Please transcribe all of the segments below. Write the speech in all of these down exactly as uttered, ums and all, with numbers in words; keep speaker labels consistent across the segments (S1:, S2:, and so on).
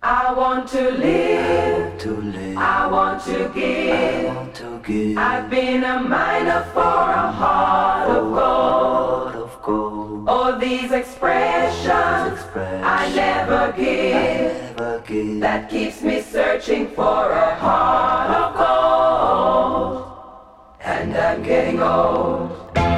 S1: I want to live,
S2: to live.
S1: I want to give.
S2: I want to give.
S1: I've been a miner for a heart of gold.
S2: Heart of gold.
S1: All these expressions,
S2: expressions
S1: I never give.
S2: I never give.
S1: That keeps me searching for a heart of gold. And I'm getting old.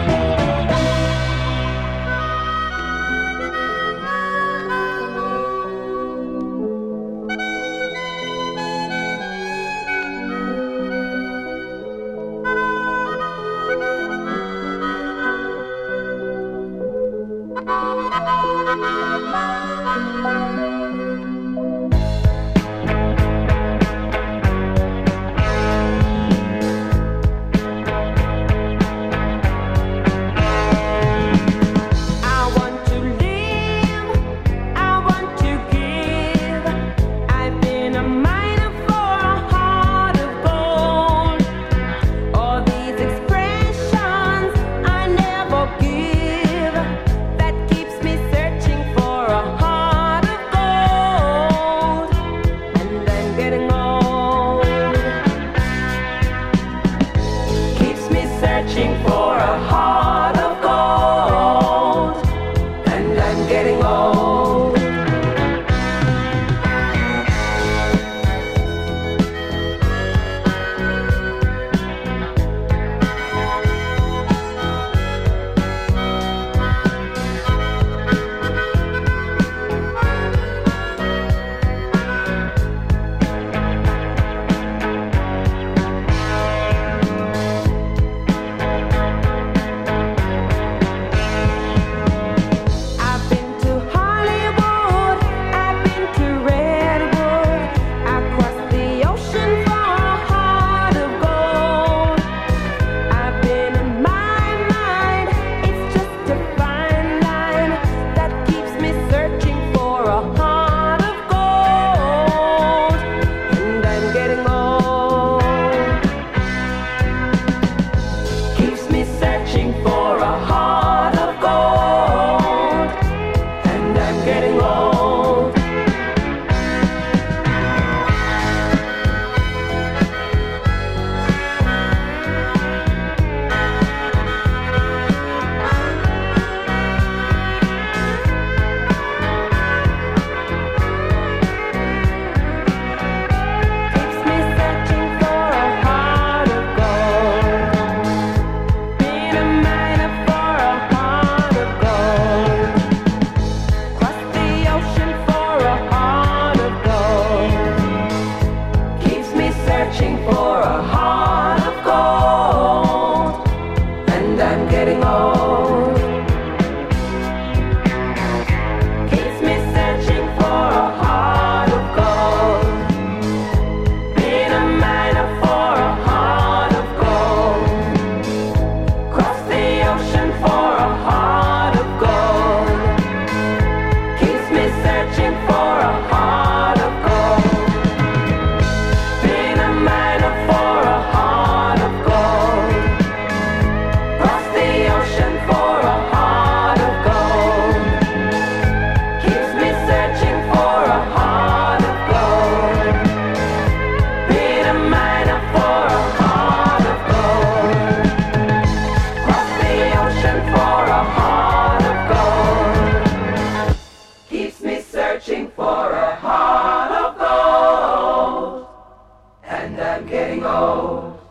S1: For a heart of gold, and I'm getting old.